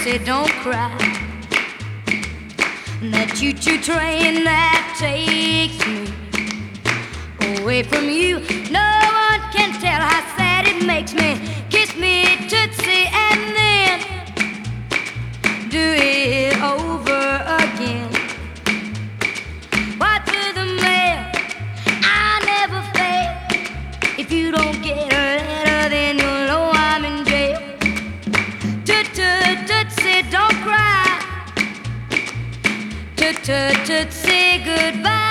Tootsie, don't cry. That choo-choo train that takes me away from you. No one can tell how sad it makes me. Kiss me, Tootsie, and then do it over again. Why to the mail? I never fail. If you don't get a letter, then you'll know I'm in jail. Tootsie, don't cry. Tootsie, goodbye.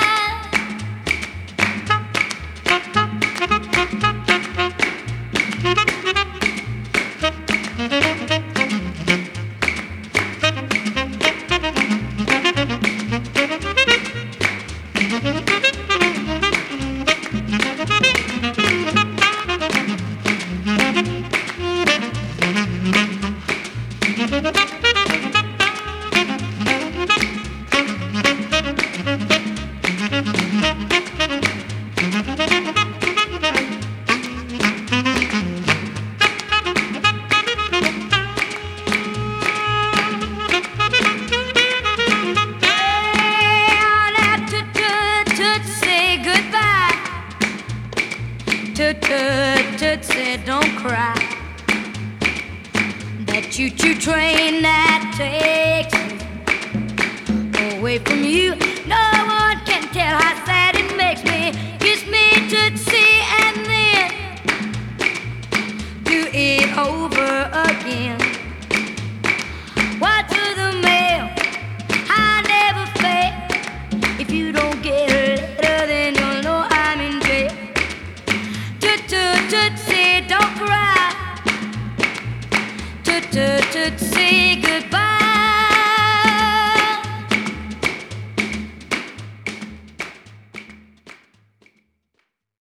Tootsie, don't cry. That choo-choo train that takes me away from you. No one can tell how sad it makes me. Kiss me, Tootsie, and then do it over again. Why to the mail? I never fail. If you don't get a letter, then you'll know I'm in jail. Tootsie, don't cry. Tootsie, goodbye.